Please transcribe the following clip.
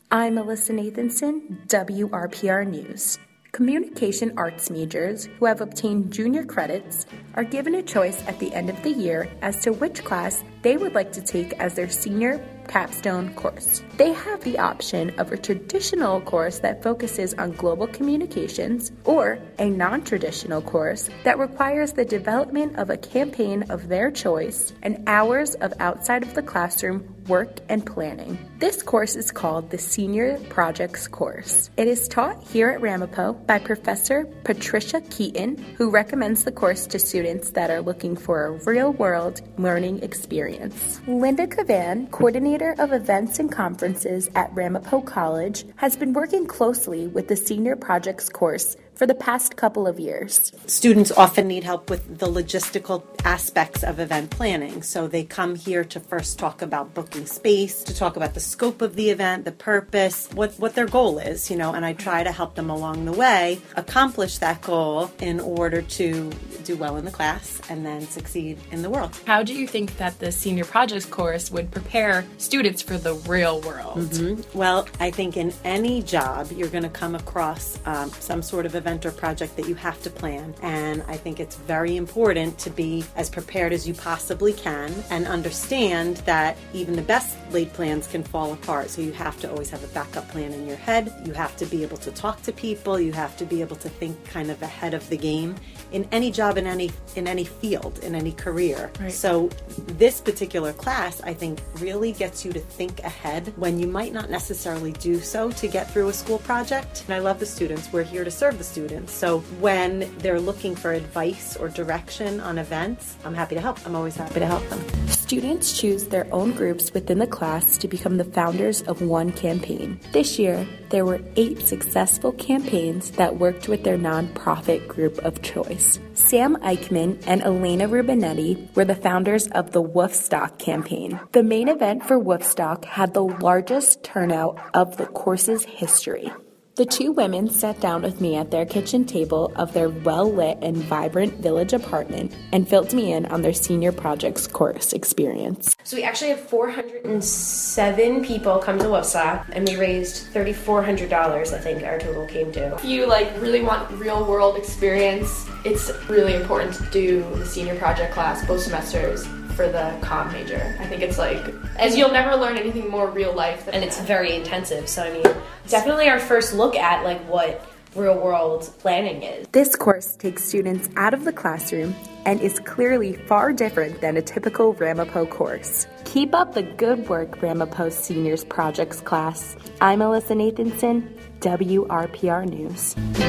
I'm Melissa Nathanson, WRPR News. Communication arts majors who have obtained junior credits are given a choice at the end of the year as to which class they would like to take as their senior capstone course. They have the option of a traditional course that focuses on global communications or a non-traditional course that requires the development of a campaign of their choice and hours of outside of the classroom work and planning. This course is called the Senior Projects course. It is taught here at Ramapo by Professor Patricia Keaton, who recommends the course to students that are looking for a real-world learning experience. Linda Cavan, coordinator of events and conferences at Ramapo College, has been working closely with the Senior Projects course for the past couple of years. Students often need help with the logistical aspects of event planning, so they come here to first talk about booking space, to talk about the scope of the event, the purpose, what their goal is, and I try to help them along the way accomplish that goal in order to do well in the class and then succeed in the world. How do you think that the Senior Projects course would prepare students for the real world? Well, I think in any job you're going to come across some sort of event or project that you have to plan, and I think it's very important to be as prepared as you possibly can and understand that even the best laid plans can fall apart, so you have to always have a backup plan in your head. You have to be able to talk to people. You have to be able to think kind of ahead of the game in any job, in any field, in any career. Right. So this particular class, I think, really gets you to think ahead when you might not necessarily do so to get through a school project. And I love the students. We're here to serve the students. So when they're looking for advice or direction on events, I'm happy to help. I'm always happy to help them. Students choose their own groups within the class to become the founders of one campaign. This year, there were 8 successful campaigns that worked with their nonprofit group of choice. Sam Eichman and Elena Rubinetti were the founders of the Woofstock campaign. The main event for Woofstock had the largest turnout of the course's history. The 2 women sat down with me at their kitchen table of their well-lit and vibrant village apartment and filled me in on their Senior Projects course experience. So we actually had 407 people come to Woofstock, and we raised $3,400, I think our total came to. If you really want real world experience, it's really important to do the Senior Project class both semesters for the comm major. I think it's as you'll never learn anything more real life than and it's very intensive, so definitely our first look at what real world planning is. This course takes students out of the classroom and is clearly far different than a typical Ramapo course. Keep up the good work, Ramapo Seniors Projects class. I'm Melissa Nathanson, WRPR News.